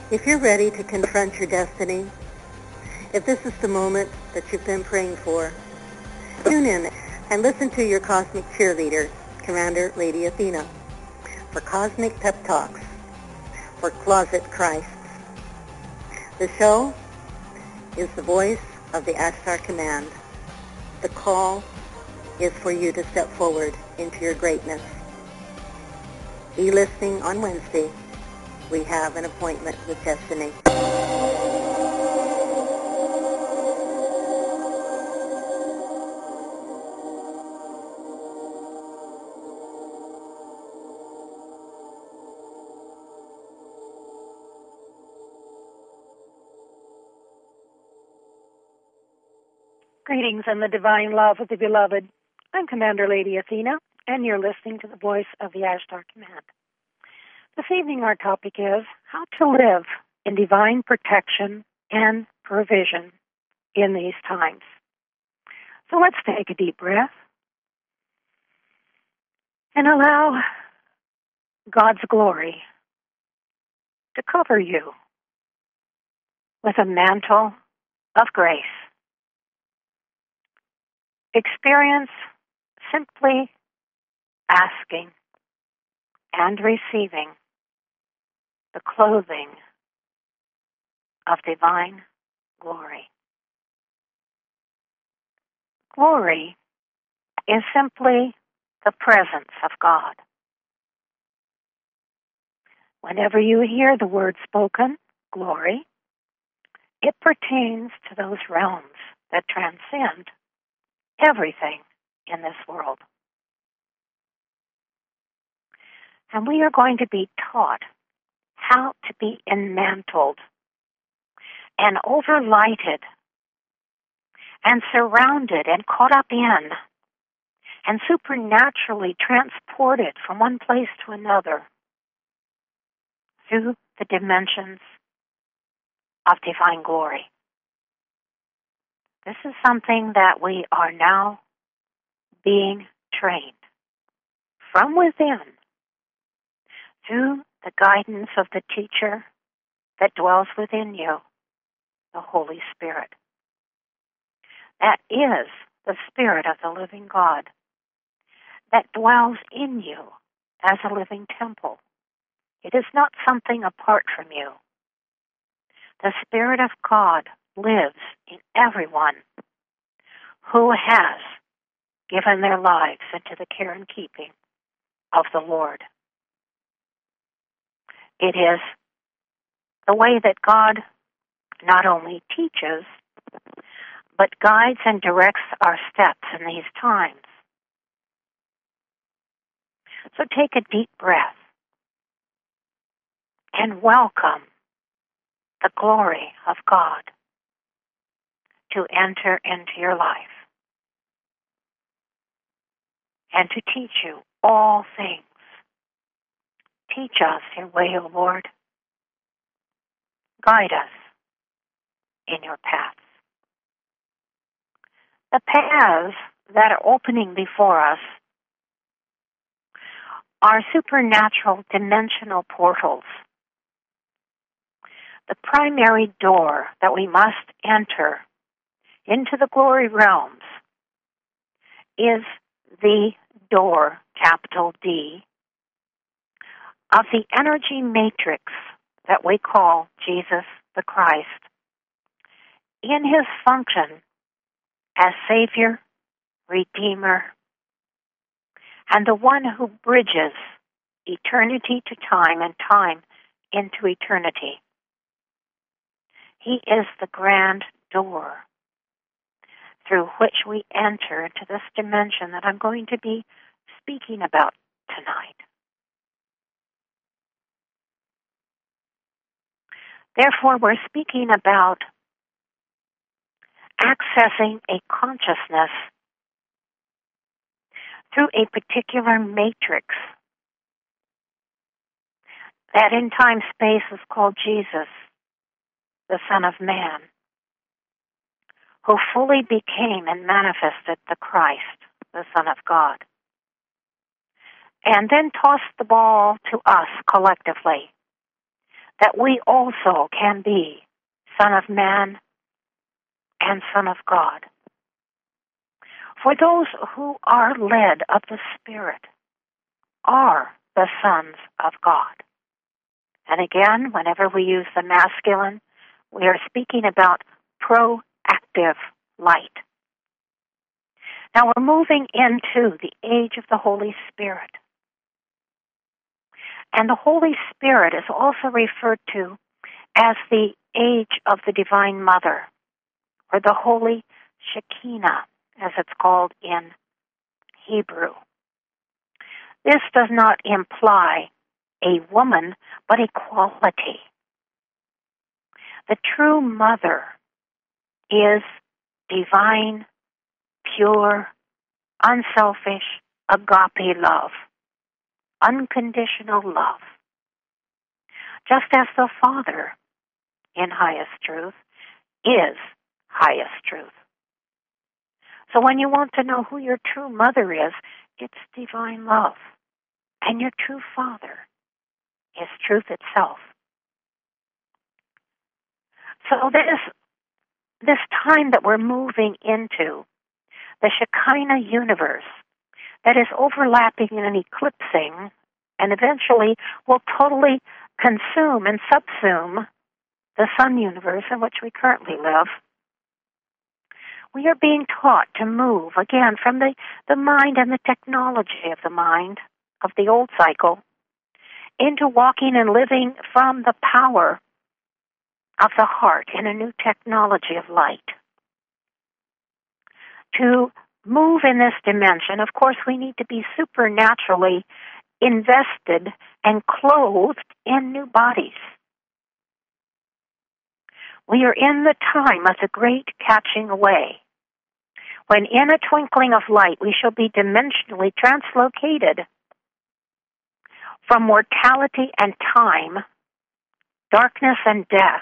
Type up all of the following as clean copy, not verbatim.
If you're ready to confront your destiny, if this is the moment that you've been praying for, tune in and listen to your cosmic cheerleader, Commander Lady Athena, for Cosmic Pep Talks for Closet Christs. The show is the voice of the Ashtar Command. The call is for you to step forward into your greatness. Be listening on Wednesday. We have an appointment with destiny. Greetings and the divine love of the beloved. I'm Commander Lady Athena, and you're listening to the voice of the Ashtar Command. This evening our topic is how to live in divine protection and provision in these times. So let's take a deep breath and allow God's glory to cover you with a mantle of grace. Experience simply asking and receiving the clothing of divine glory. Glory is simply the presence of God. Whenever you hear the word spoken, glory, it pertains to those realms that transcend everything in this world. And we are going to be taught how to be enmantled and overlighted and surrounded and caught up in and supernaturally transported from one place to another through the dimensions of divine glory. This is something that we are now being trained from within through the guidance of the teacher that dwells within you, the Holy Spirit. That is the Spirit of the living God that dwells in you as a living temple. It is not something apart from you. The Spirit of God lives in everyone who has given their lives into the care and keeping of the Lord. It is the way that God not only teaches, but guides and directs our steps in these times. So take a deep breath and welcome the glory of God to enter into your life and to teach you all things. Teach us your way, O Lord. Guide us in your paths. The paths that are opening before us are supernatural dimensional portals. The primary door that we must enter into the glory realms is the door, capital D, of the energy matrix that we call Jesus the Christ, in his function as Savior, Redeemer, and the one who bridges eternity to time and time into eternity. He is the grand door through which we enter into this dimension that I'm going to be speaking about tonight. Therefore, we're speaking about accessing a consciousness through a particular matrix that in time-space is called Jesus, the Son of Man, who fully became and manifested the Christ, the Son of God, and then tossed the ball to us collectively that we also can be Son of Man and Son of God. For those who are led of the Spirit are the sons of God. And again, whenever we use the masculine, we are speaking about proactive light. Now we're moving into the age of the Holy Spirit. And the Holy Spirit is also referred to as the age of the Divine Mother, or the Holy Shekinah, as it's called in Hebrew. This does not imply a woman, but equality. The true mother is divine, pure, unselfish, agape love, unconditional love. Just as the Father, in highest truth, is highest truth. So when you want to know who your true mother is, it's divine love. And your true Father is truth itself. So this time that we're moving into, the Shekinah universe that is overlapping and eclipsing, and eventually will totally consume and subsume the sun universe in which we currently live, we are being taught to move, again, from the mind and the technology of the mind, of the old cycle, into walking and living from the power of the heart in a new technology of light. To move in this dimension, of course, we need to be supernaturally invested and clothed in new bodies. We are in the time of the great catching away, when in a twinkling of light we shall be dimensionally translocated from mortality and time, darkness and death,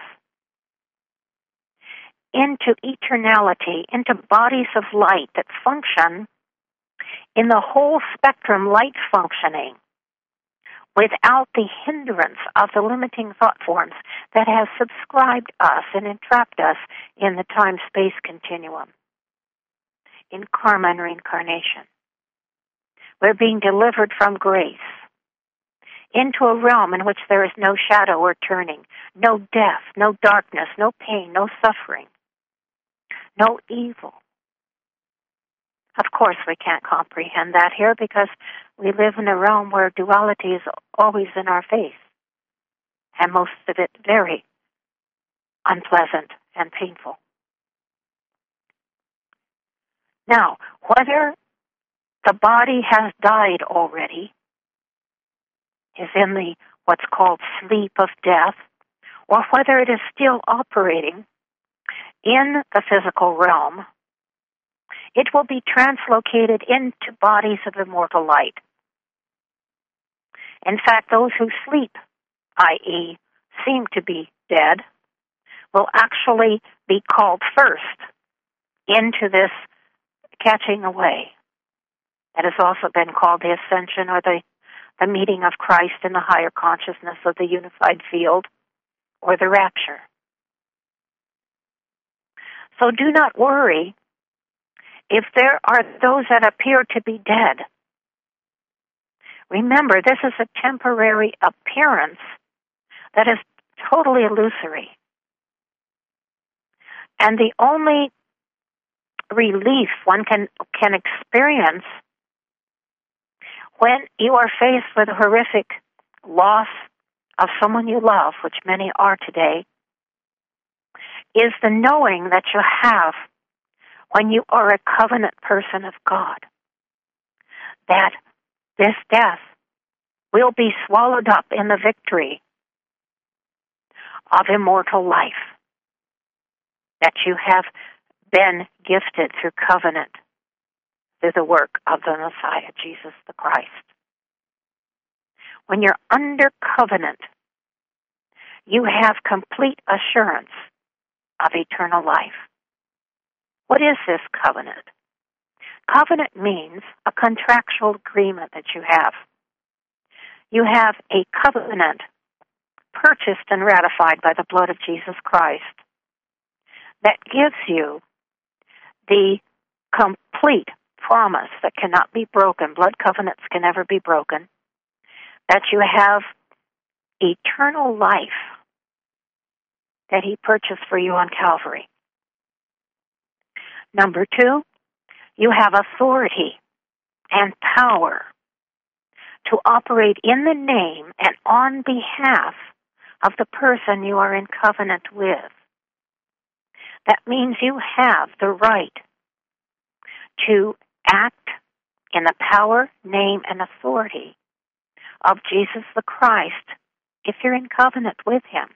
into eternality, into bodies of light that function in the whole spectrum light functioning, without the hindrance of the limiting thought forms that has subscribed us and entrapped us in the time-space continuum, in karma and reincarnation. We're being delivered from grace into a realm in which there is no shadow or turning, no death, no darkness, no pain, no suffering, no evil. Of course, we can't comprehend that here because we live in a realm where duality is always in our face, and most of it very unpleasant and painful. Now, whether the body has died already, is in the what's called sleep of death, or whether it is still operating in the physical realm, it will be translocated into bodies of immortal light. In fact, those who sleep, i.e., seem to be dead, will actually be called first into this catching away. That has also been called the ascension, or the meeting of Christ in the higher consciousness of the unified field, or the rapture. So do not worry if there are those that appear to be dead. Remember, this is a temporary appearance that is totally illusory. And the only relief one can experience when you are faced with a horrific loss of someone you love, which many are today, is the knowing that you have when you are a covenant person of God, that this death will be swallowed up in the victory of immortal life, that you have been gifted through covenant, through the work of the Messiah, Jesus the Christ. When you're under covenant, you have complete assurance of eternal life. What is this covenant? Covenant means a contractual agreement that you have. You have a covenant purchased and ratified by the blood of Jesus Christ, that gives you the complete promise that cannot be broken. Blood covenants can never be broken. That you have eternal life that He purchased for you on Calvary. Number 2, you have authority and power to operate in the name and on behalf of the person you are in covenant with. That means you have the right to act in the power, name, and authority of Jesus the Christ if you're in covenant with Him.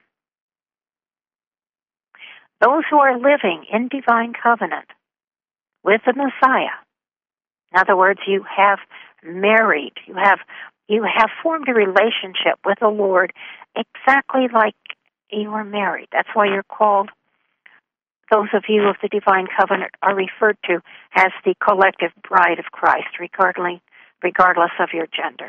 Those who are living in divine covenant with the Messiah, in other words, you have married, you have formed a relationship with the Lord exactly like you were married. That's why you're called, those of you of the divine covenant are referred to as the collective bride of Christ, regardless of your gender.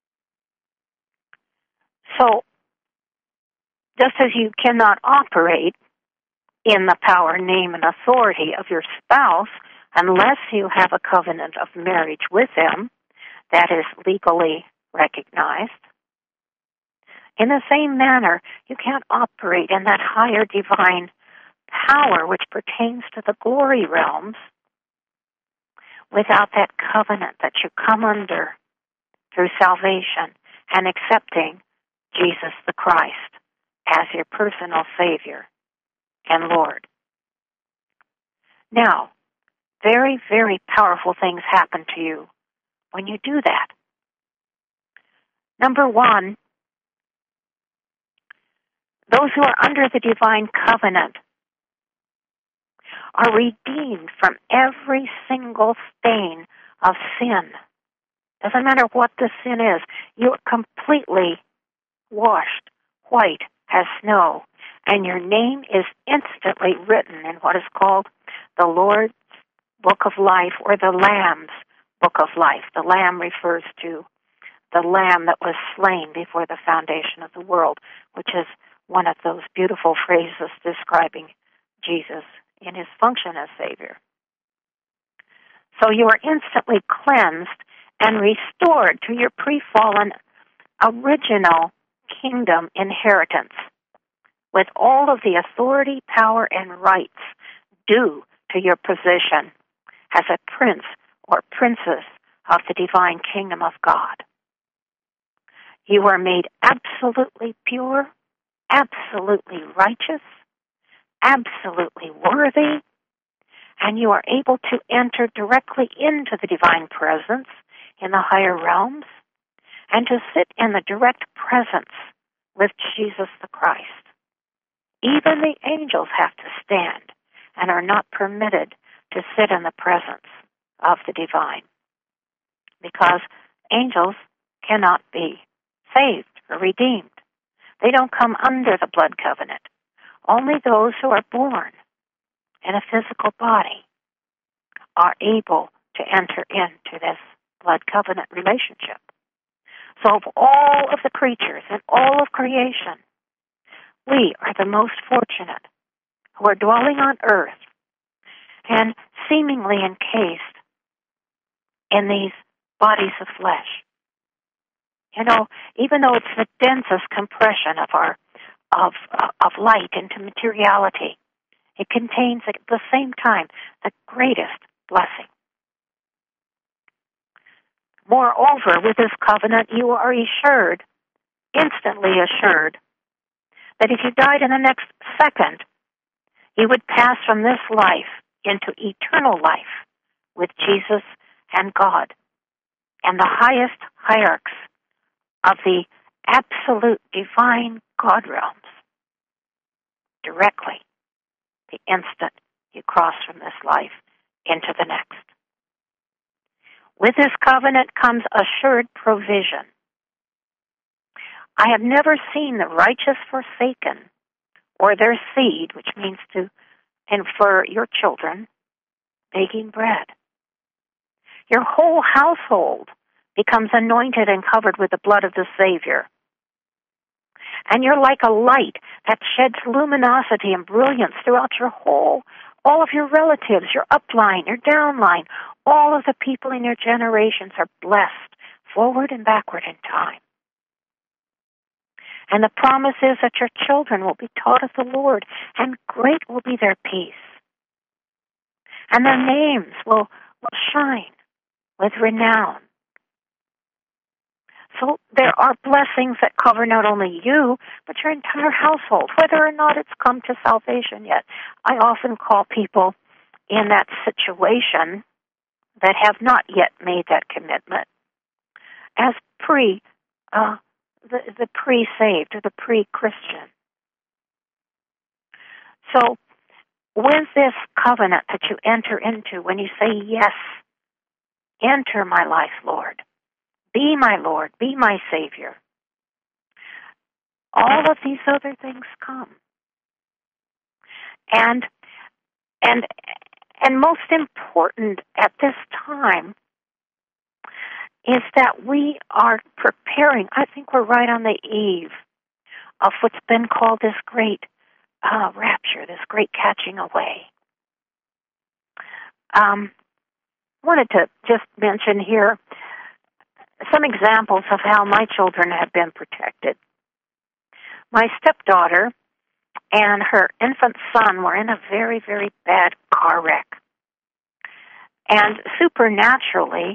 So, just as you cannot operate in the power, name, and authority of your spouse unless you have a covenant of marriage with them that is legally recognized, in the same manner, you can't operate in that higher divine power which pertains to the glory realms without that covenant that you come under through salvation and accepting Jesus the Christ as your personal Savior and Lord. Now, very, very powerful things happen to you when you do that. Number 1, those who are under the divine covenant are redeemed from every single stain of sin. Doesn't matter what the sin is, you are completely washed white as snow, and your name is instantly written in what is called the Lord's Book of Life, or the Lamb's Book of Life. The Lamb refers to the Lamb that was slain before the foundation of the world, which is one of those beautiful phrases describing Jesus in His function as Savior. So you are instantly cleansed and restored to your pre-fallen original kingdom inheritance with all of the authority, power, and rights due to your position as a prince or princess of the divine kingdom of God. You are made absolutely pure, absolutely righteous, absolutely worthy, and you are able to enter directly into the divine presence in the higher realms and to sit in the direct presence with Jesus the Christ. Even the angels have to stand and are not permitted to sit in the presence of the divine, because angels cannot be saved or redeemed. They don't come under the blood covenant. Only those who are born in a physical body are able to enter into this blood covenant relationship. So of all of the creatures and all of creation, we are the most fortunate who are dwelling on earth and seemingly encased in these bodies of flesh. You know, even though it's the densest compression of light into materiality, it contains at the same time the greatest blessing. Moreover, with this covenant, you are assured, instantly assured, that if you died in the next second, you would pass from this life into eternal life with Jesus and God and the highest hierarchs of the absolute divine God realms directly the instant you cross from this life into the next. With this covenant comes assured provision. I have never seen the righteous forsaken or their seed, which means to infer your children, baking bread. Your whole household becomes anointed and covered with the blood of the Savior. And you're like a light that sheds luminosity and brilliance throughout all of your relatives, your upline, your downline. All of the people in your generations are blessed forward and backward in time. And the promise is that your children will be taught of the Lord, and great will be their peace. And their names will shine with renown. So there are blessings that cover not only you, but your entire household, whether or not it's come to salvation yet. I often call people in that situation that have not yet made that commitment as the pre-saved or the pre-Christian. So with this covenant that you enter into, when you say, yes, enter my life, Lord, be my Lord, be my Savior, all of these other things come. And most important at this time is that we are preparing. I think we're right on the eve of what's been called this great rapture, this great catching away. Wanted to just mention here some examples of how my children have been protected. My stepdaughter and her infant son were in a very, very bad car wreck. And supernaturally,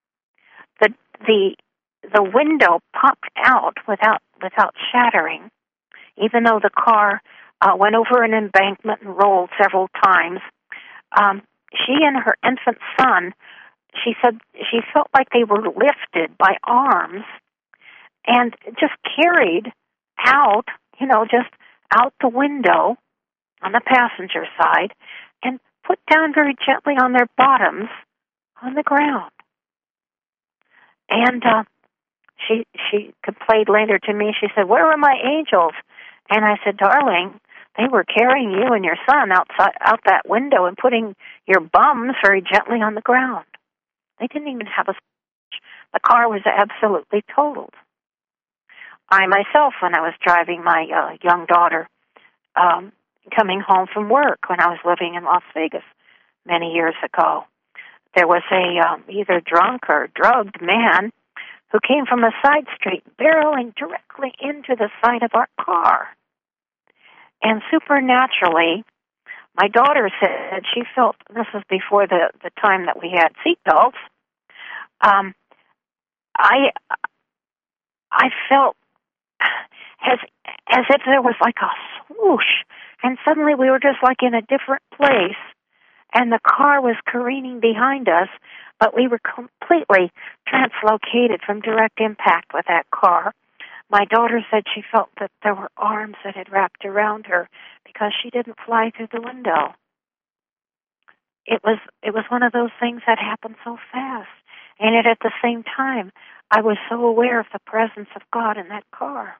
the window popped out without shattering, even though the car went over an embankment and rolled several times. She and her infant son, she said she felt like they were lifted by arms and just carried out, just out the window on the passenger side and put down very gently on their bottoms on the ground. And she complained later to me. She said, "Where were my angels?" And I said, "Darling, they were carrying you and your son out that window and putting your bums very gently on the ground. They didn't even have a scratch. The car was absolutely totaled." I myself, when I was driving my young daughter coming home from work when I was living in Las Vegas many years ago, there was a either drunk or drugged man who came from a side street barreling directly into the side of our car. And supernaturally, my daughter said she felt, this was before the time that we had seatbelts, I felt as if there was like a swoosh, and suddenly we were just like in a different place, and the car was careening behind us, but we were completely translocated from direct impact with that car. My daughter said she felt that there were arms that had wrapped around her because she didn't fly through the window. It was one of those things that happened so fast. And yet at the same time, I was so aware of the presence of God in that car.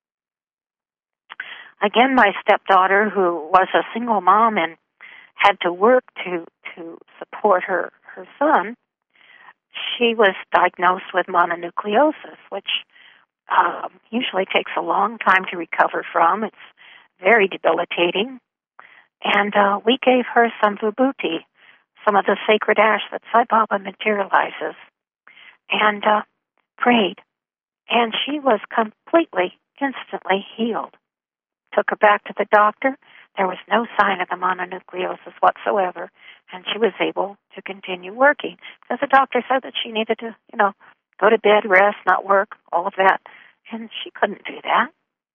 Again, my stepdaughter, who was a single mom and had to work to support her son, she was diagnosed with mononucleosis, which usually takes a long time to recover from. It's very debilitating. And we gave her some vibhuti, some of the sacred ash that Sai Baba materializes, and prayed. And she was completely, instantly healed. Took her back to the doctor. There was no sign of the mononucleosis whatsoever, and she was able to continue working. Because the doctor said that she needed to, go to bed, rest, not work, all of that. And she couldn't do that.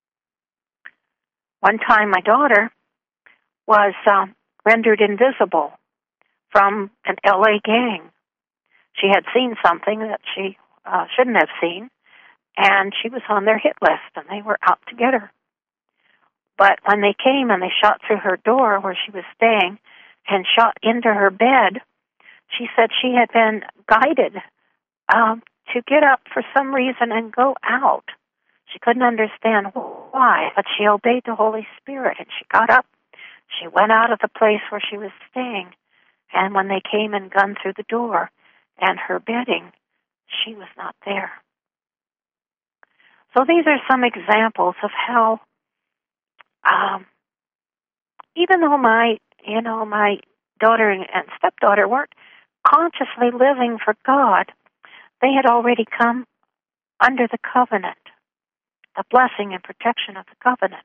One time my daughter was rendered invisible from an LA gang. She had seen something that she shouldn't have seen, and she was on their hit list, and they were out to get her. But when they came and they shot through her door where she was staying and shot into her bed, she said she had been guided to get up for some reason and go out. She couldn't understand why, but she obeyed the Holy Spirit, and she got up. She went out of the place where she was staying, and when they came and gunned through the door and her bedding, she was not there. So these are some examples of how, even though my daughter and stepdaughter weren't consciously living for God, they had already come under the covenant, the blessing and protection of the covenant.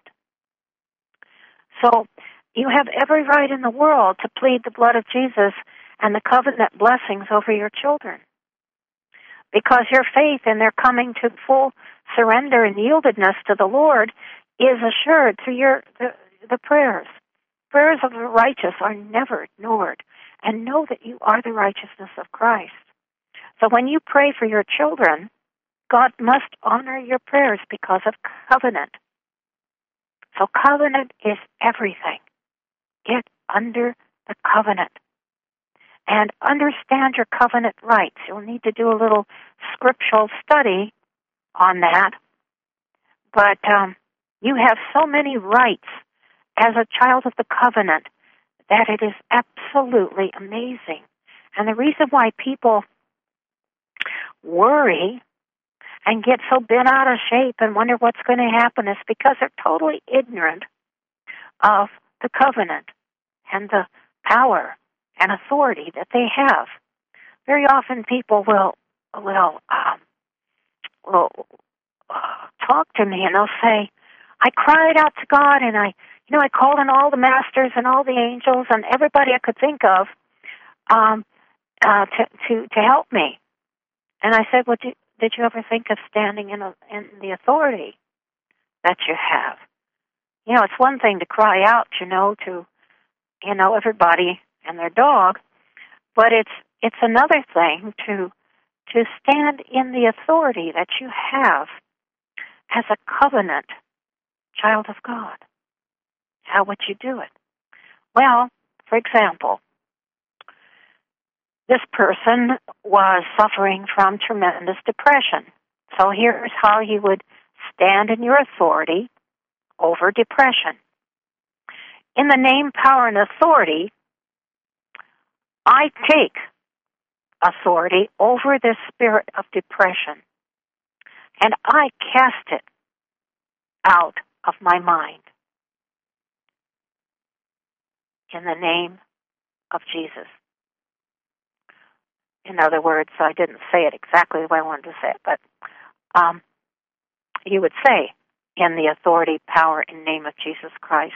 So you have every right in the world to plead the blood of Jesus and the covenant blessings over your children, because your faith in their coming to full surrender and yieldedness to the Lord is assured through the prayers. Prayers of the righteous are never ignored, and know that you are the righteousness of Christ. So when you pray for your children, God must honor your prayers because of covenant. So covenant is everything. Get under the covenant and understand your covenant rights. You'll need to do a little scriptural study on that. But you have so many rights as a child of the covenant that it is absolutely amazing. And the reason why people worry and get so bent out of shape and wonder what's going to happen is because they're totally ignorant of the covenant and the power and authority that they have. Very often people will talk to me and they'll say, I cried out to God and I called on all the masters and all the angels and everybody I could think of to help me. And I said, well, did you ever think of standing in the authority that you have? It's one thing to cry out, to everybody and their dog, but it's another thing to stand in the authority that you have as a covenant child of God. How would you do it? Well, for example, this person was suffering from tremendous depression. So here's how you would stand in your authority over depression. In the name, power, and authority, I take authority over this spirit of depression, and I cast it out of my mind. In the name of Jesus. In other words, I didn't say it exactly the way I wanted to say it, but you would say, in the authority, power, and name of Jesus Christ,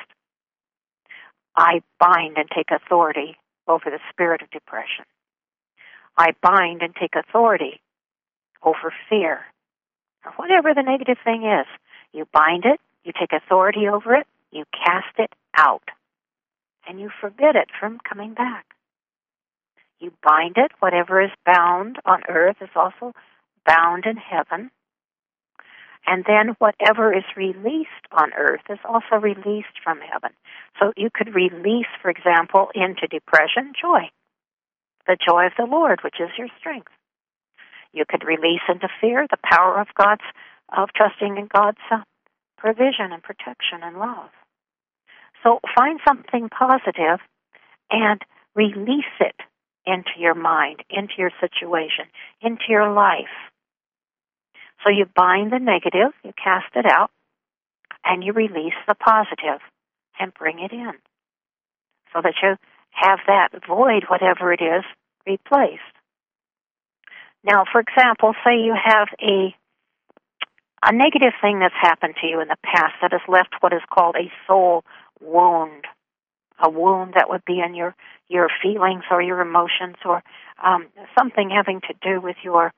I bind and take authority over the spirit of depression. I bind and take authority over fear. Or whatever the negative thing is, you bind it, you take authority over it, you cast it out, and you forbid it from coming back. You bind it. Whatever is bound on earth is also bound in heaven. And then whatever is released on earth is also released from heaven. So you could release, for example, into depression, joy. The joy of the Lord, which is your strength. You could release into fear the power of trusting in God's provision and protection and love. So find something positive and release it into your mind, into your situation, into your life. So you bind the negative, you cast it out, and you release the positive and bring it in so that you have that void, whatever it is, replaced. Now, for example, say you have a negative thing that's happened to you in the past that has left what is called a soul wound, a wound that would be in your feelings or your emotions or something having to do with your,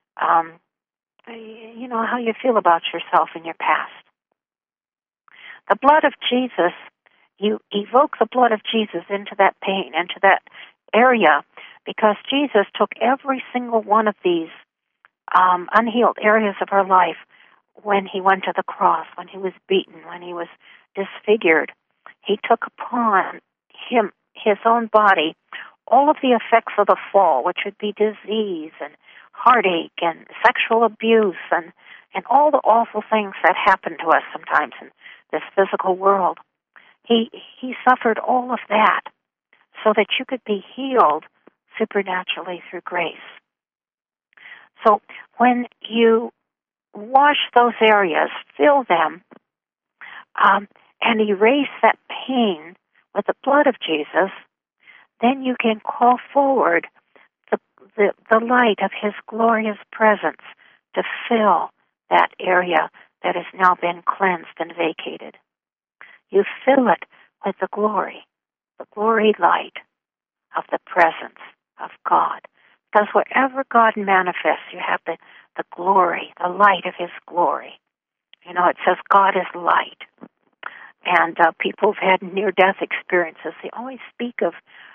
how you feel about yourself in your past. The blood of Jesus, you evoke the blood of Jesus into that pain, into that area, because Jesus took every single one of these unhealed areas of our life when he went to the cross, when he was beaten, when he was disfigured. He took upon him, his own body, all of the effects of the fall, which would be disease and heartache and sexual abuse and all the awful things that happen to us sometimes in this physical world. He suffered all of that so that you could be healed supernaturally through grace. So when you wash those areas, fill them, and erase that pain with the blood of Jesus, then you can call forward the light of His glorious presence to fill that area that has now been cleansed and vacated. You fill it with the glory light of the presence of God. Because wherever God manifests, you have the glory, the light of His glory. You know, it says God is light. And people who've had near-death experiences, they always speak of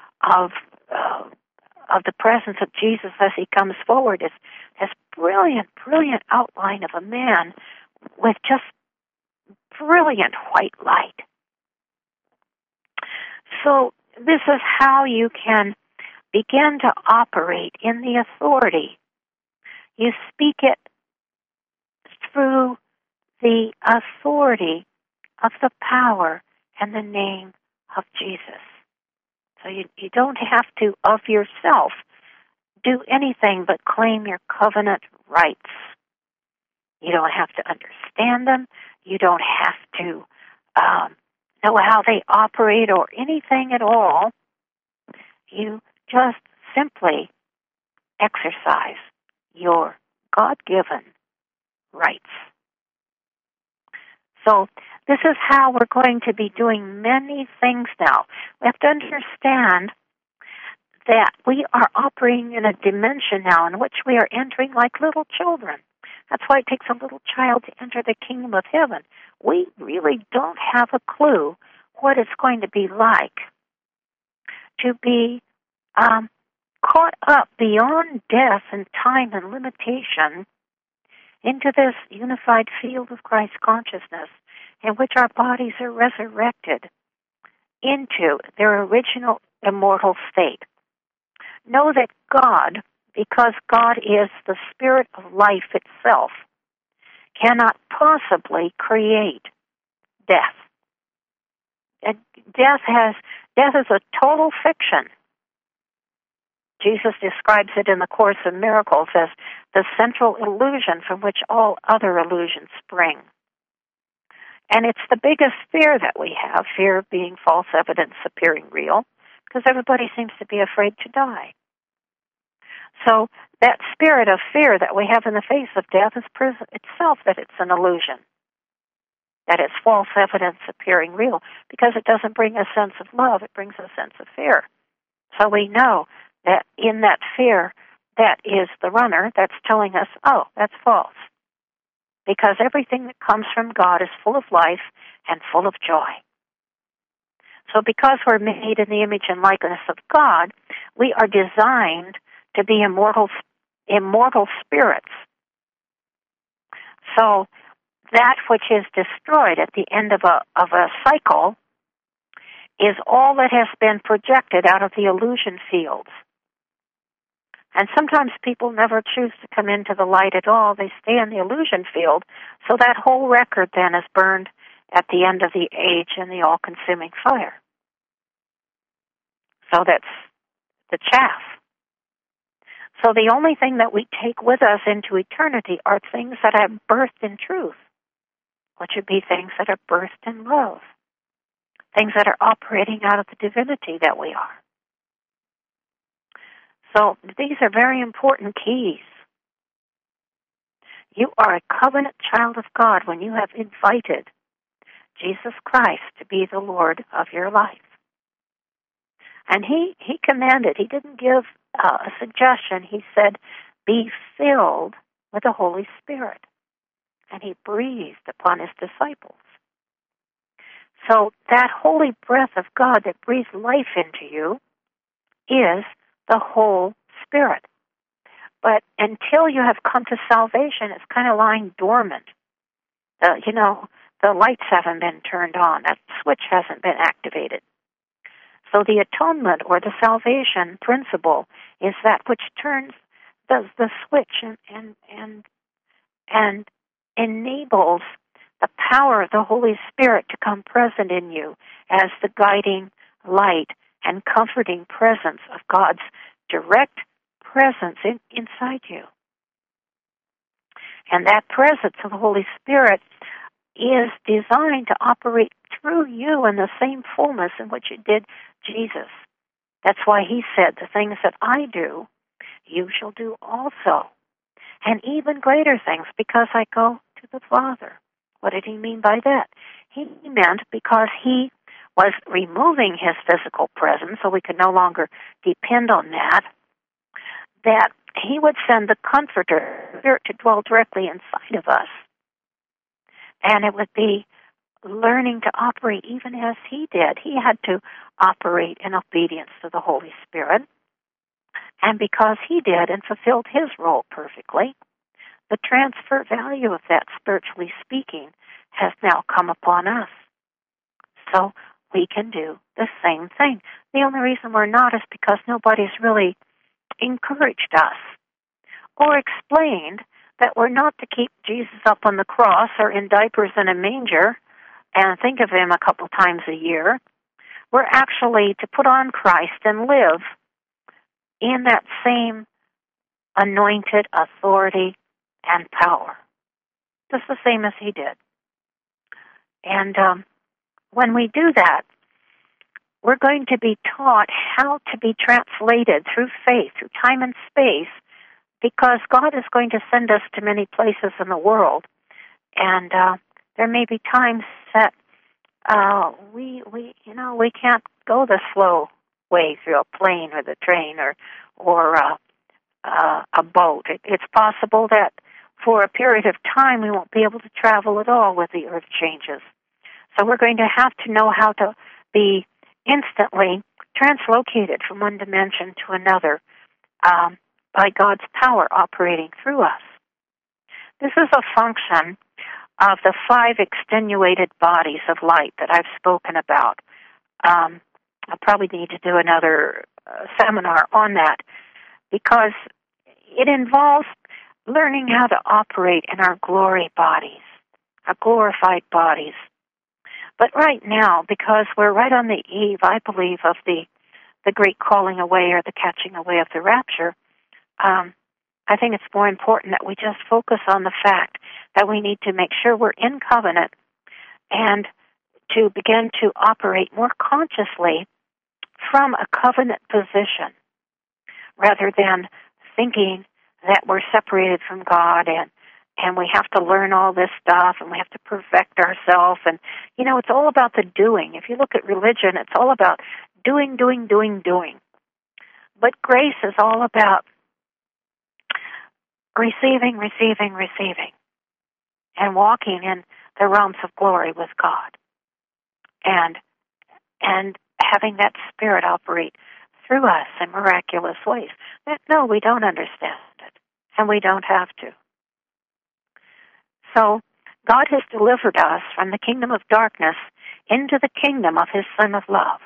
the presence of Jesus as He comes forward as this brilliant outline of a man with just brilliant white light. So this is how you can begin to operate in the authority. You speak it through the authority of the power and the name of Jesus. So you don't have to, of yourself, do anything but claim your covenant rights. You don't have to understand them. You don't have to know how they operate or anything at all. You just simply exercise your God-given rights. So this is how we're going to be doing many things now. We have to understand that we are operating in a dimension now in which we are entering like little children. That's why it takes a little child to enter the kingdom of heaven. We really don't have a clue what it's going to be like to be caught up beyond death and time and limitation into this unified field of Christ consciousness in which our bodies are resurrected into their original immortal state. Know that God, because God is the spirit of life itself, cannot possibly create death. And death is a total fiction. Jesus describes it in the Course in Miracles as the central illusion from which all other illusions spring. And it's the biggest fear that we have, fear of being false evidence appearing real, because everybody seems to be afraid to die. So that spirit of fear that we have in the face of death is proof itself that it's an illusion, that it's false evidence appearing real, because it doesn't bring a sense of love, it brings a sense of fear. So we know that in that fear, that is the runner that's telling us, oh, that's false. Because everything that comes from God is full of life and full of joy. So because we're made in the image and likeness of God, we are designed to be immortal spirits. So that which is destroyed at the end of a cycle is all that has been projected out of the illusion fields. And sometimes people never choose to come into the light at all. They stay in the illusion field. So that whole record then is burned at the end of the age in the all-consuming fire. So that's the chaff. So the only thing that we take with us into eternity are things that have birthed in truth, which would be things that are birthed in love, things that are operating out of the divinity that we are. So these are very important keys. You are a covenant child of God when you have invited Jesus Christ to be the Lord of your life. And he commanded, he didn't give a suggestion. He said, be filled with the Holy Spirit. And he breathed upon his disciples. So that holy breath of God that breathes life into you is the whole Spirit. But until you have come to salvation, it's kind of lying dormant. The lights haven't been turned on. That switch hasn't been activated. So the atonement or the salvation principle is that which does the switch and enables the power of the Holy Spirit to come present in you as the guiding light and comforting presence of God's direct presence inside you. And that presence of the Holy Spirit is designed to operate through you in the same fullness in which it did Jesus. That's why he said, the things that I do, you shall do also. And even greater things, because I go to the Father. What did he mean by that? He meant because he was removing his physical presence, so we could no longer depend on that he would send the Comforter, Spirit, to dwell directly inside of us. And it would be learning to operate even as he did. He had to operate in obedience to the Holy Spirit. And because he did and fulfilled his role perfectly, the transfer value of that, spiritually speaking, has now come upon us. So we can do the same thing. The only reason we're not is because nobody's really encouraged us or explained that we're not to keep Jesus up on the cross or in diapers in a manger and think of him a couple times a year. We're actually to put on Christ and live in that same anointed authority and power, just the same as he did. And when we do that, we're going to be taught how to be translated through faith, through time and space, because God is going to send us to many places in the world. And there may be times that we can't go the slow way through a plane or the train or a boat. It's possible that for a period of time we won't be able to travel at all with the earth changes. So we're going to have to know how to be instantly translocated from one dimension to another by God's power operating through us. This is a function of the 5 extenuated bodies of light that I've spoken about. I'll probably need to do another seminar on that because it involves learning how to operate in our glory bodies, our glorified bodies. But right now, because we're right on the eve, I believe, of the great calling away or the catching away of the rapture, I think it's more important that we just focus on the fact that we need to make sure we're in covenant and to begin to operate more consciously from a covenant position rather than thinking that we're separated from God and we have to learn all this stuff and we have to perfect ourselves. And, it's all about the doing. If you look at religion, it's all about doing. But grace is all about receiving, and walking in the realms of glory with God. And having that Spirit operate through us in miraculous ways. No, we don't understand it, and we don't have to. So God has delivered us from the kingdom of darkness into the kingdom of his Son of love.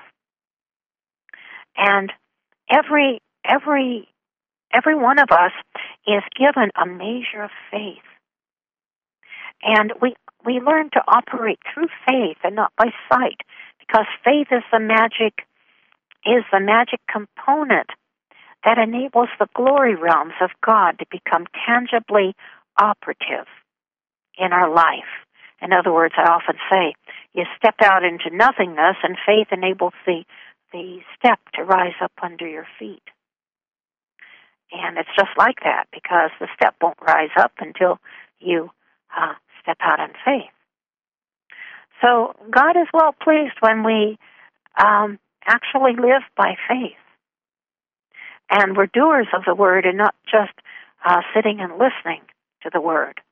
And every one of us is given a measure of faith. And we learn to operate through faith and not by sight, because faith is the magic component that enables the glory realms of God to become tangibly operative in our life. In other words, I often say, you step out into nothingness, and faith enables the step to rise up under your feet. And it's just like that, because the step won't rise up until you step out in faith. So God is well pleased when we actually live by faith. And we're doers of the Word and not just sitting and listening to the Word.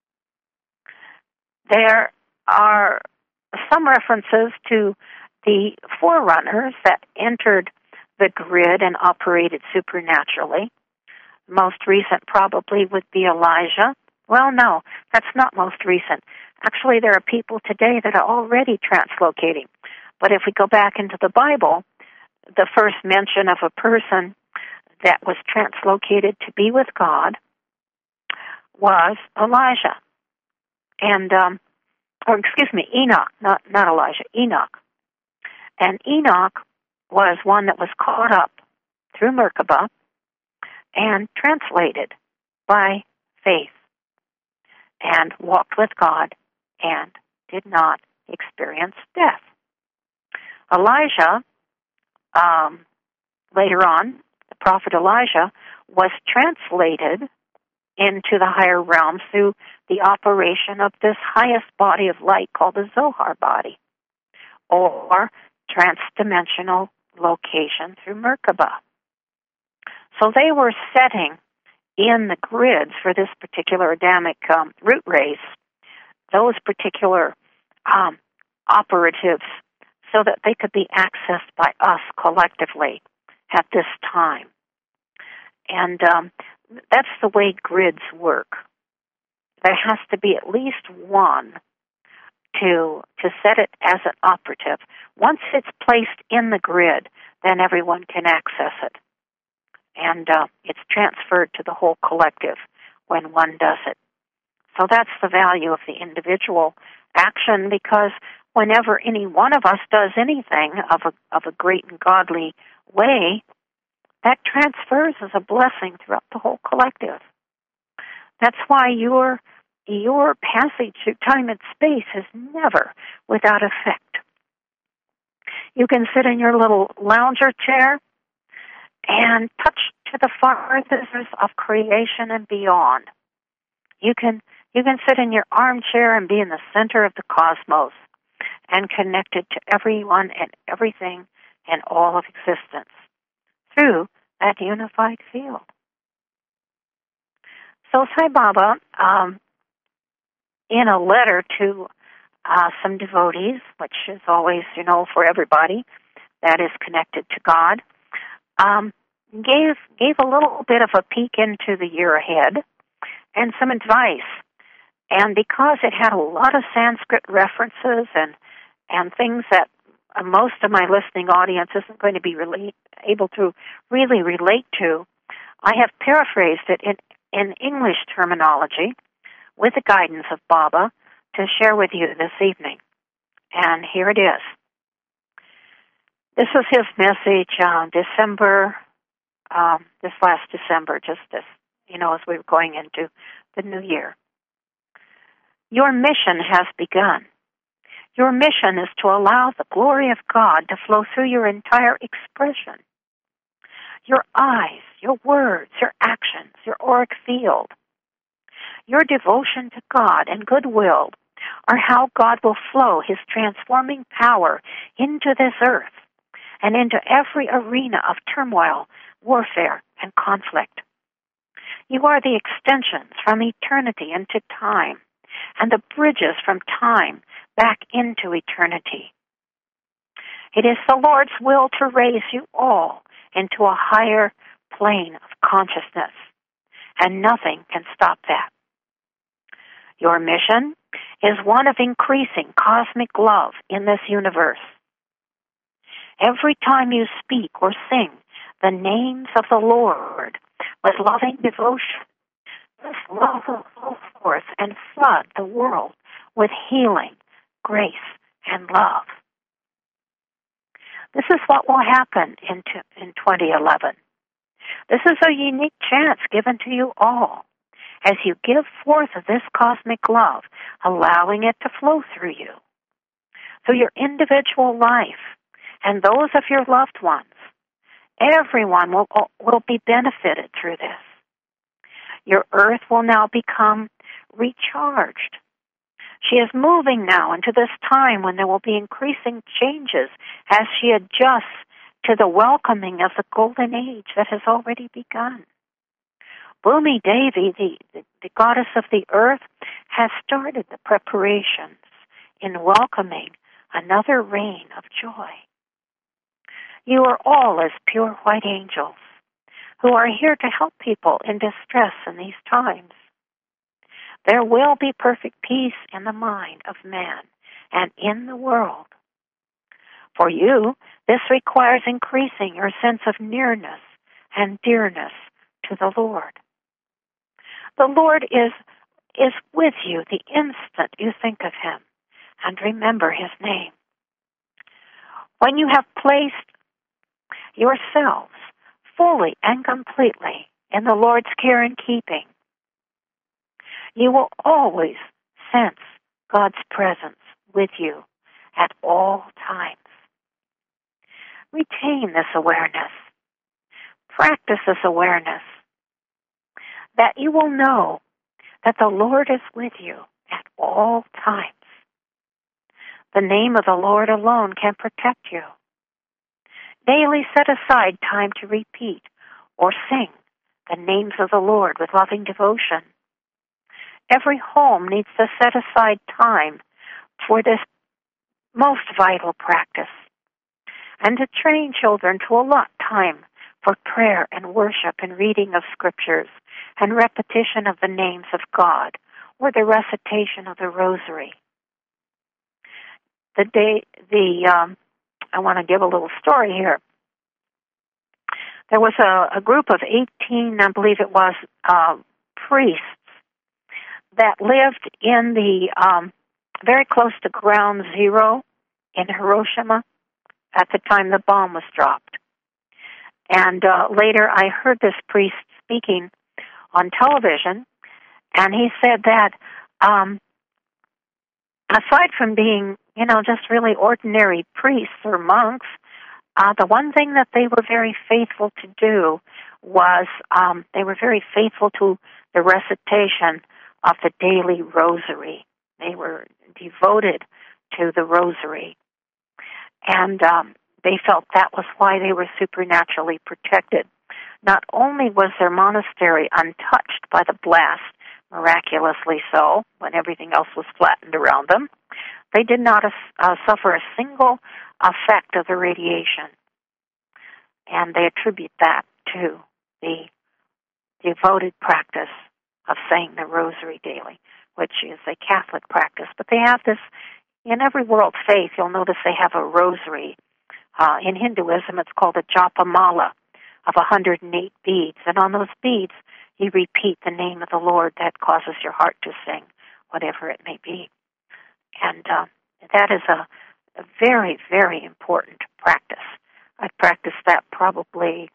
There are some references to the forerunners that entered the grid and operated supernaturally. Most recent probably would be Elijah. Well, no, that's not most recent. Actually, there are people today that are already translocating. But if we go back into the Bible, the first mention of a person that was translocated to be with God was Elijah. And, Enoch, not Elijah, Enoch. And Enoch was one that was caught up through Merkabah and translated by faith. and walked with God and did not experience death. Elijah, later on, the prophet Elijah, was translated into the higher realms through the operation of this highest body of light called the Zohar body, or transdimensional location through Merkaba. So they were setting in the grids for this particular Adamic root race, those particular operatives, so that they could be accessed by us collectively at this time. And that's the way grids work. There has to be at least one to set it as an operative. Once it's placed in the grid, then everyone can access it. And it's transferred to the whole collective when one does it. So that's the value of the individual action, because whenever any one of us does anything of a great and godly way, that transfers as a blessing throughout the whole collective. That's why your passage through time and space is never without effect. You can sit in your little lounger chair and touch to the farthest of creation and beyond. You can sit in your armchair and be in the center of the cosmos and connected to everyone and everything and all of existence through that unified field. So Sai Baba, in a letter to some devotees, which is always, for everybody that is connected to God, gave a little bit of a peek into the year ahead and some advice. And because it had a lot of Sanskrit references and things that most of my listening audience isn't going to be able to really relate to, I have paraphrased it in English terminology with the guidance of Baba to share with you this evening. And here it is. This was his message this last December, just as we were going into the new year. Your mission has begun. Your mission is to allow the glory of God to flow through your entire expression. Your eyes, your words, your actions, your auric field. Your devotion to God and goodwill are how God will flow His transforming power into this earth and into every arena of turmoil, warfare, and conflict. You are the extensions from eternity into time, and the bridges from time back into eternity. It is the Lord's will to raise you all into a higher plane of consciousness, and nothing can stop that. Your mission is one of increasing cosmic love in this universe. Every time you speak or sing the names of the Lord with loving devotion, this love will flow forth and flood the world with healing, grace, and love. This is what will happen in 2011. This is a unique chance given to you all as you give forth this cosmic love, allowing it to flow through you. So your individual life and those of your loved ones, everyone will be benefited through this. Your earth will now become recharged. She is moving now into this time when there will be increasing changes as she adjusts to the welcoming of the golden age that has already begun. Bhumi Devi, the goddess of the earth, has started the preparations in welcoming another reign of joy. You are all as pure white angels who are here to help people in distress in these times. There will be perfect peace in the mind of man and in the world. For you, this requires increasing your sense of nearness and dearness to the Lord. The Lord is with you the instant you think of Him and remember His name. When you have placed yourselves fully and completely in the Lord's care and keeping, You will always sense God's presence with you at all times. Retain this awareness. Practice this awareness that you will know that the Lord is with you at all times. The name of the Lord alone can protect you. Daily set aside time to repeat or sing the names of the Lord with loving devotion. Every home needs to set aside time for this most vital practice, and to train children to allot time for prayer and worship and reading of scriptures and repetition of the names of God or the recitation of the rosary. I want to give a little story here. There was a group of 18, I believe it was, priests that lived in the very close to Ground Zero in Hiroshima at the time the bomb was dropped. And later I heard this priest speaking on television, and he said that aside from being, just really ordinary priests or monks, the one thing that they were very faithful to do was they were very faithful to the recitation of the daily rosary. They were devoted to the rosary. And they felt that was why they were supernaturally protected. Not only was their monastery untouched by the blast, miraculously so, when everything else was flattened around them, they did not suffer a single effect of the radiation. And they attribute that to the devoted practice of saying the rosary daily, which is a Catholic practice. But they have this, in every world faith, you'll notice they have a rosary. In Hinduism, it's called a japa mala of 108 beads. And on those beads, you repeat the name of the Lord that causes your heart to sing, whatever it may be. And that is a very, very important practice. I've practiced that probably,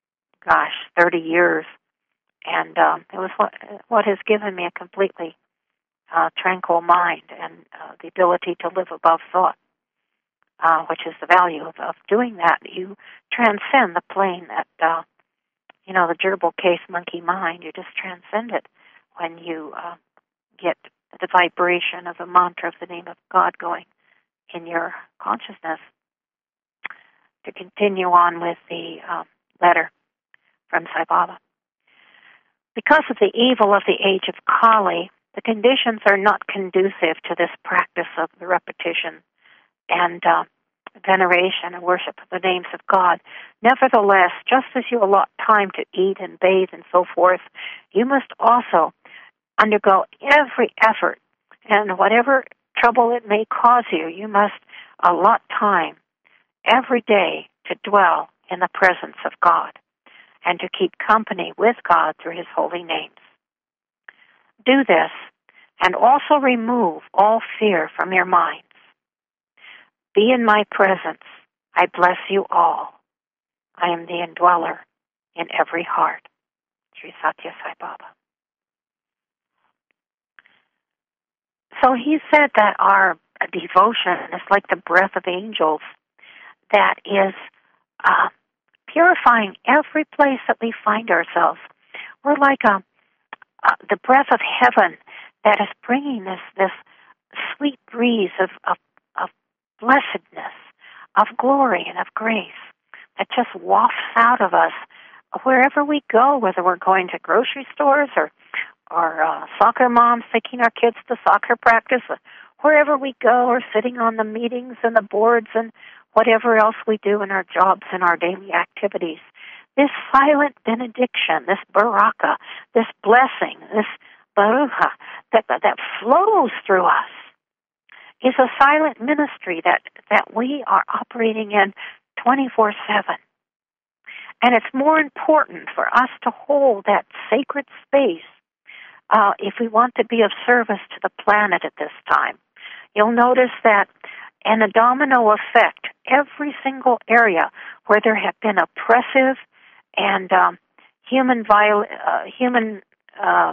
30 years. And it was what has given me a completely tranquil mind and the ability to live above thought, which is the value of doing that. You transcend the plane that, the gerbil case monkey mind. You just transcend it when you get the vibration of the mantra of the name of God going in your consciousness. To continue on with the letter from Sai Baba. Because of the evil of the age of Kali, the conditions are not conducive to this practice of the repetition and veneration and worship of the names of God. Nevertheless, just as you allot time to eat and bathe and so forth, you must also undergo every effort, and whatever trouble it may cause you, you must allot time every day to dwell in the presence of God and to keep company with God through His holy names. Do this, and also remove all fear from your minds. Be in my presence. I bless you all. I am the indweller in every heart. Sri Satya Sai Baba. So he said that our devotion is like the breath of angels that is purifying every place that we find ourselves. We're like the breath of heaven that is bringing this sweet breeze of blessedness, of glory, and of grace that just wafts out of us wherever we go, whether we're going to grocery stores or soccer moms taking our kids to soccer practice, wherever we go, or sitting on the meetings and the boards and whatever else we do in our jobs and our daily activities. This silent benediction, this baraka, this blessing, this baruha that flows through us is a silent ministry that we are operating in 24/7. And it's more important for us to hold that sacred space if we want to be of service to the planet at this time. You'll notice that in a domino effect, every single area where there have been oppressive and human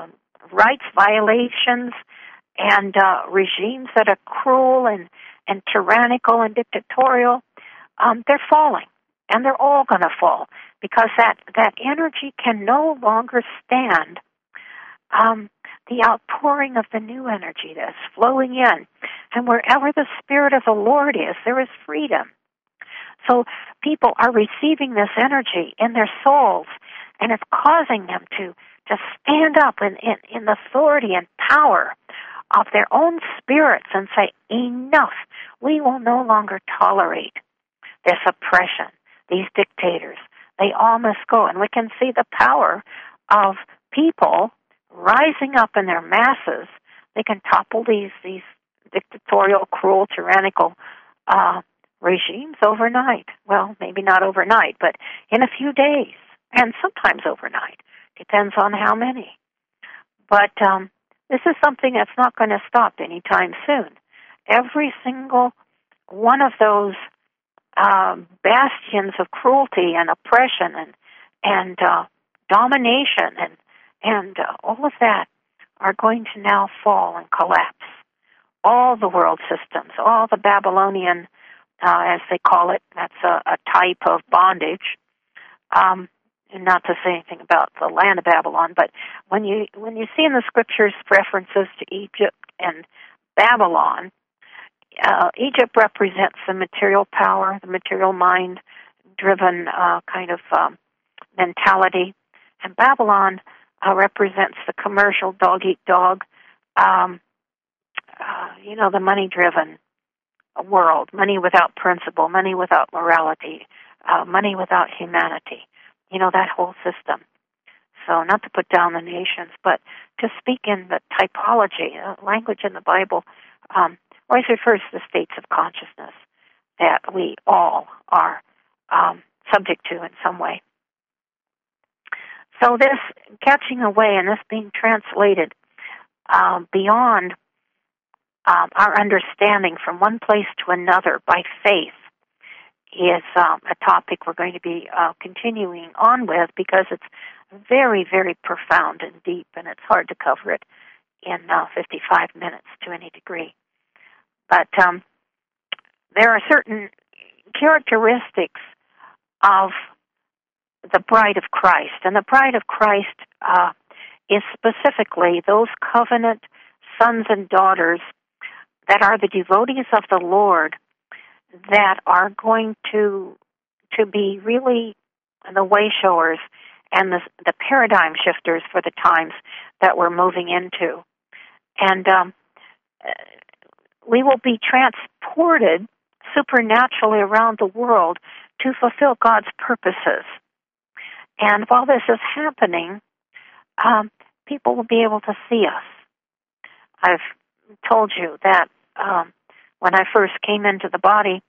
rights violations and regimes that are cruel and tyrannical and dictatorial, they're falling. And they're all going to fall because that energy can no longer stand the outpouring of the new energy that's flowing in. And wherever the Spirit of the Lord is, there is freedom. So people are receiving this energy in their souls, and it's causing them to stand up in the authority and power of their own spirits and say, enough. We will no longer tolerate this oppression, these dictators. They all must go. And we can see the power of people rising up in their masses. They can topple these dictatorial, cruel, tyrannical regimes overnight. Well, maybe not overnight, but in a few days, and sometimes overnight. Depends on how many. But this is something that's not going to stop anytime soon. Every single one of those bastions of cruelty and oppression and domination and all of that are going to now fall and collapse. All the world systems, all the Babylonian, as they call it, that's a type of bondage. And not to say anything about the land of Babylon, but when you see in the scriptures references to Egypt and Babylon, Egypt represents the material power, the material mind-driven kind of mentality, and Babylon represents the commercial dog-eat-dog, the money-driven world, money without principle, money without morality, money without humanity. That whole system. So not to put down the nations, but to speak in the typology, language in the Bible always refers to the states of consciousness that we all are subject to in some way. So this catching away and this being translated beyond our understanding from one place to another by faith is a topic we're going to be continuing on with because it's very, very profound and deep, and it's hard to cover it in 55 minutes to any degree. But there are certain characteristics of the bride of Christ, and the bride of Christ is specifically those covenant sons and daughters that are the devotees of the Lord that are going to be really the way showers and the paradigm shifters for the times that we're moving into. And we will be transported supernaturally around the world to fulfill God's purposes. And while this is happening, people will be able to see us. I've told you that when I first came into the body,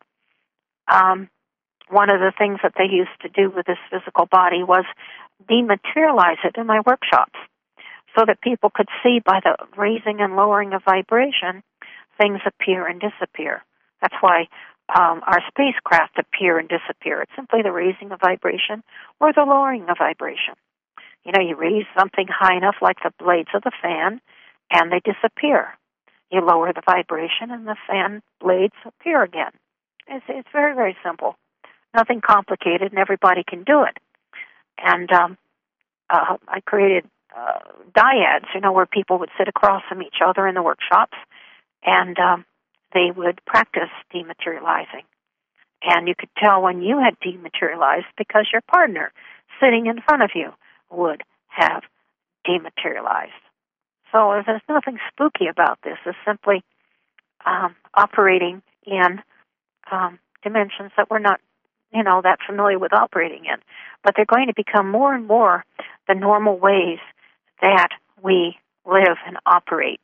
one of the things that they used to do with this physical body was dematerialize it in my workshops so that people could see by the raising and lowering of vibration, things appear and disappear. That's why our spacecraft appear and disappear. It's simply the raising of vibration or the lowering of vibration. You raise something high enough like the blades of the fan, and they disappear. You lower the vibration, and the fan blades appear again. It's very, very simple. Nothing complicated, and everybody can do it. And I created dyads, where people would sit across from each other in the workshops, and they would practice dematerializing. And you could tell when you had dematerialized because your partner sitting in front of you would have dematerialized. So there's nothing spooky about this. It's simply operating in dimensions that we're not, that familiar with operating in. But they're going to become more and more the normal ways that we live and operate.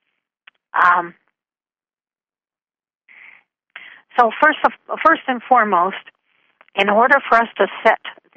So first and foremost, in order for us to set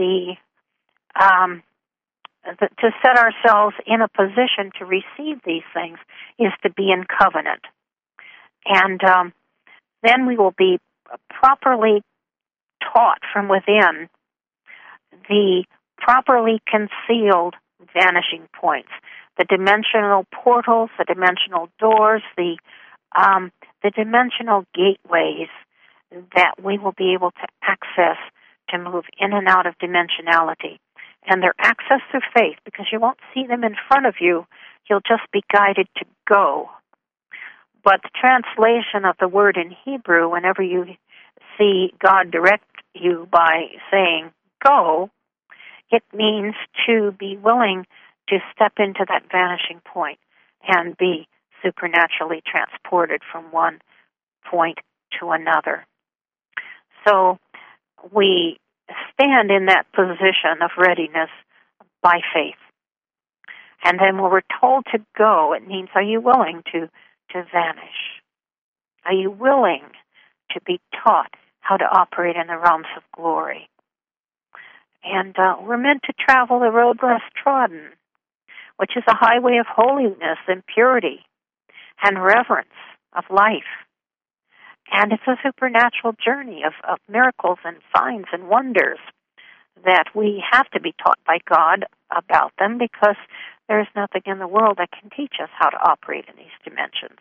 to set ourselves in a position to receive these things is to be in covenant. And then we will be properly taught from within the properly concealed vanishing points. the dimensional portals, the dimensional doors, the dimensional gateways that we will be able to access to move in and out of dimensionality. And they're accessed through faith because you won't see them in front of you. You'll just be guided to go. But the translation of the word in Hebrew, whenever you see God direct you by saying go, it means to be willing to step into that vanishing point and be supernaturally transported from one point to another. So we stand in that position of readiness by faith. And then when we're told to go, it means, are you willing to vanish? Are you willing to be taught how to operate in the realms of glory? And we're meant to travel the road less trodden, which is a highway of holiness and purity and reverence of life. And it's a supernatural journey of miracles and signs and wonders that we have to be taught by God about them because there is nothing in the world that can teach us how to operate in these dimensions.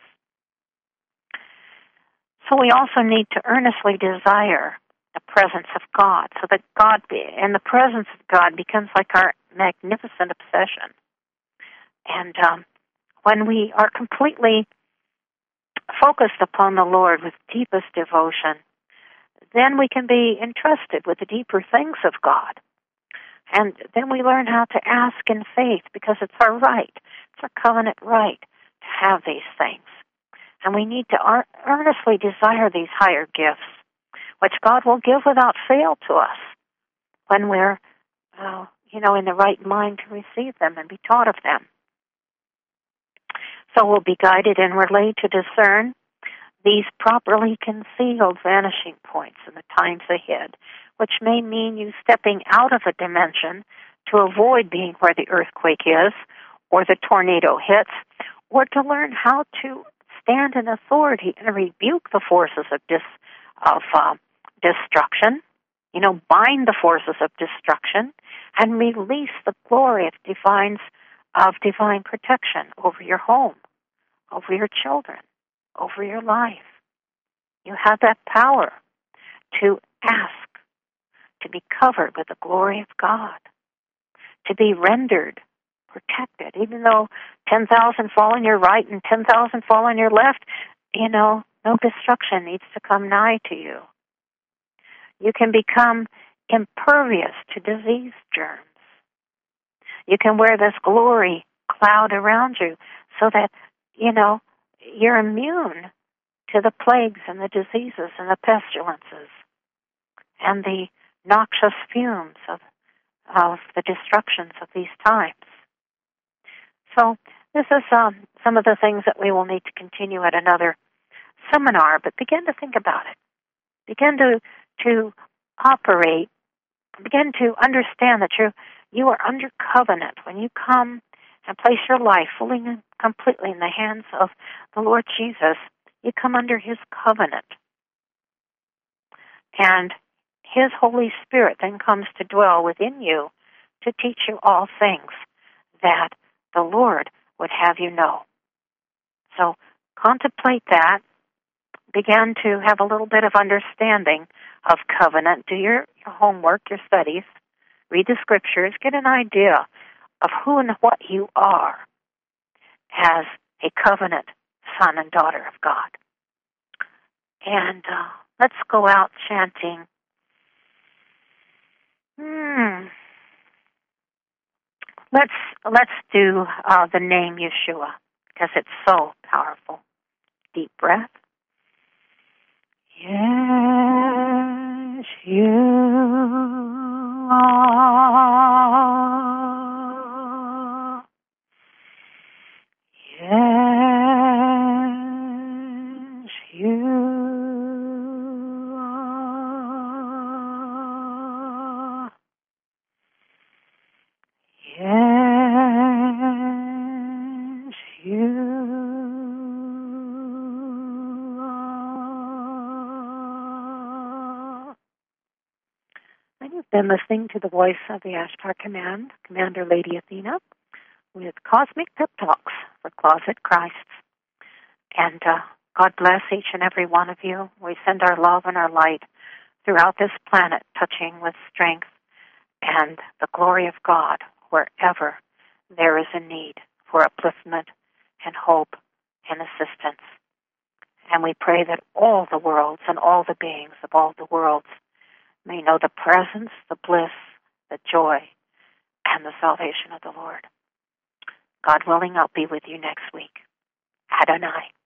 So we also need to earnestly desire the presence of God so that God and the presence of God becomes like our magnificent obsession. And when we are completely focused upon the Lord with deepest devotion, then we can be entrusted with the deeper things of God. And then we learn how to ask in faith because it's our right. It's our covenant right to have these things. And we need to earnestly desire these higher gifts, which God will give without fail to us when we're, in the right mind to receive them and be taught of them. So we'll be guided and relayed to discern these properly concealed vanishing points in the times ahead, which may mean you stepping out of a dimension to avoid being where the earthquake is or the tornado hits, or to learn how to stand in authority and rebuke the forces of destruction, bind the forces of destruction, and release the glory of divine protection over your home, over your children, over your life. You have that power to ask, to be covered with the glory of God, to be rendered protected. Even though 10,000 fall on your right and 10,000 fall on your left, no destruction needs to come nigh to you. You can become impervious to disease germs. You can wear this glory cloud around you so that, you're immune to the plagues and the diseases and the pestilences and the noxious fumes of the destructions of these times. So this is some of the things that we will need to continue at another seminar, but begin to think about it. Begin to operate, begin to understand that you are under covenant when you come and place your life fully and completely in the hands of the Lord Jesus. You come under His covenant. And His Holy Spirit then comes to dwell within you to teach you all things that the Lord would have you know. So contemplate that. Begin to have a little bit of understanding of covenant. Do your homework, your studies. Read the scriptures. Get an idea of who and what you are as a covenant son and daughter of God. And let's go out chanting. Let's do the name Yeshua because it's so powerful. Deep breath. Yes, you are. Yes, you are. Yes, you are. And you've been listening to the voice of the Ashtar Command, Commander Lady Athena, with Cosmic Pep Talks for Closet Christs. And God bless each and every one of you. We send our love and our light throughout this planet, touching with strength and the glory of God wherever there is a need for upliftment and hope and assistance. And we pray that all the worlds and all the beings of all the worlds may know the presence, the bliss, the joy, and the salvation of the Lord. God willing, I'll be with you next week. Adonai.